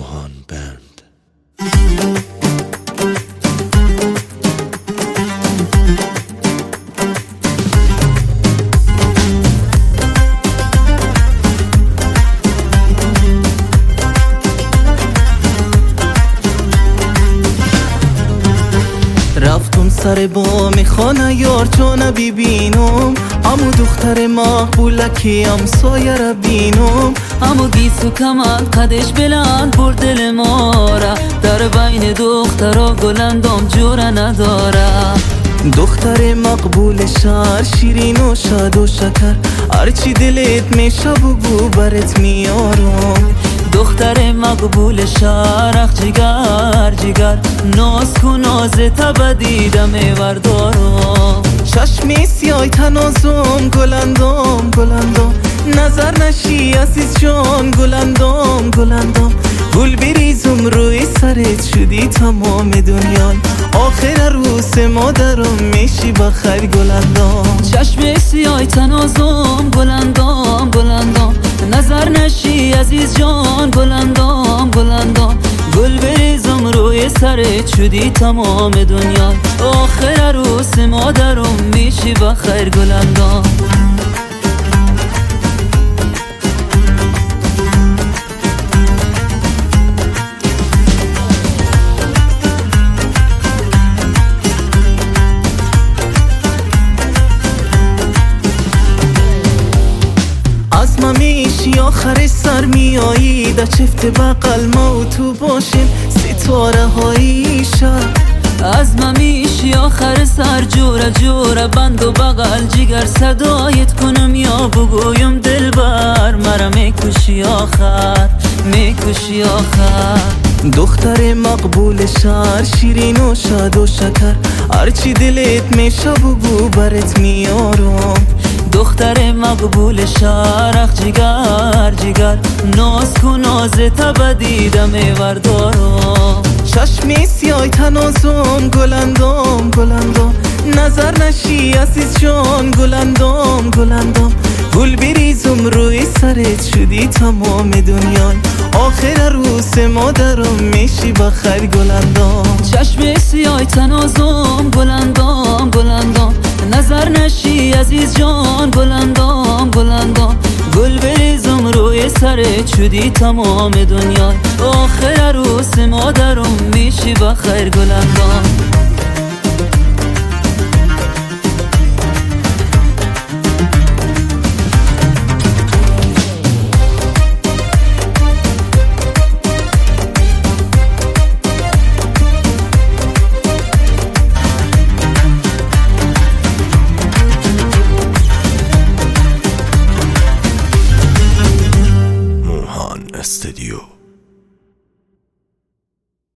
موهان بند. رفتم سر بام خانه یار جان ببینم، امو دختر مقبولکی همسایه را بینم. امو گیسو کمال قدش بلند بر دل ما را، در بین دخترا گلندام جوره نداره. دختر مقبول شهر شیرین و شاد و شکر، هرچی دلت میشه بگو برات میارم. دختر مقبول شهر جگر جگر، ناز کن نازت بدیدم بردارم. چشمی سیای تنازم گلندام گلندام، نظر نشی عزیز جان گلندام گلندام. گل بریزم روی سرت شدی تمام دنیا، آخر عروس مادرم میشی بخیر گلندام. چشم سیای تنازم گلندام گلندام، نظر نشی عزیز جان گلندام گلندام. گل بریزم روی سرت شدی تمام دنیا، آخر عروس مادرم میشی بخیر گلندام. از ما میشی آخر سر میایی، در چفت بقل ما و تو باشیم ستاره های شب. از ما میشی آخر سر جوره جوره بند و بغل جگر صدایت کنم یا بگویم دلبر مرا میکشی آخر میکشی آخر. دختر مقبول شهر شیرین و شاد و شکر، هرچی دلت میشه بگو برات میارم. دختر مقبول شهر جگر جگر، ناز کن نازت بدیدم بردارم. چشمی سیای تنازم گلندام گلندام، نظر نشی عزیز جان گلندام گلندام. گل بریزم روی سرت شدی تمام دنیا، آخر عروس مادرم میشی بخیر گلندام. چشم سیای تنازم گلندام گلندام، نظر نشی عزیز جان گلندام گلندام. گل بریزم روی سرت شدی تمام دنیا، آخر عروس مادرم میشی بخیر گلندام. موهان استودیو.